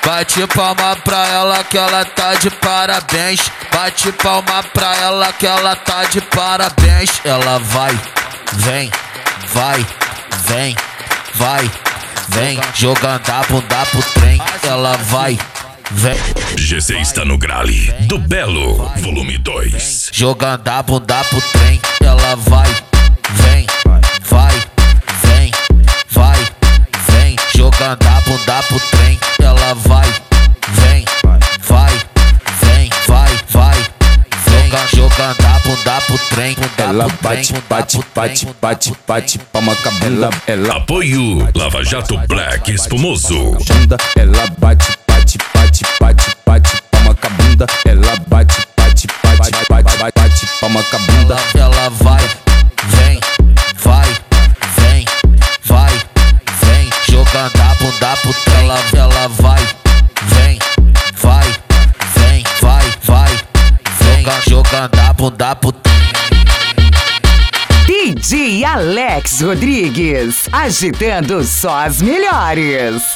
Bate palma pra ela que ela tá de parabéns. Bate palma pra ela que ela tá de parabéns. Ela vai, vem, vai, vem, vai, vem, jogando a bunda pro trem. Ela vai, vem. GC está no grale do Belo, volume 2. Jogando a bunda pro trem. Ela vai, vem, vai, vem, vai, vem, jogando a bunda pro trem. Ela vai, vem, vai, vem, vai, vai, vem, jogando a bunda pro trem. Ela bate, bate, bate, bate, bate, palma cabela. Ela Apoio Lava Jato Black Espumoso. ela bate, bate, bate, bate, bate, palma cabunda. Ela bate, bate, bate, bate, bate, bate, palma cabunda. Ela vai, vem, vai, vem, vai, vem, jogando a bunda pro trem. Ela vai, vem, vai, vem, vai, vai, vem, jogando a bunda pro trem. DJ Alex Rodrigues, agitando só as melhores.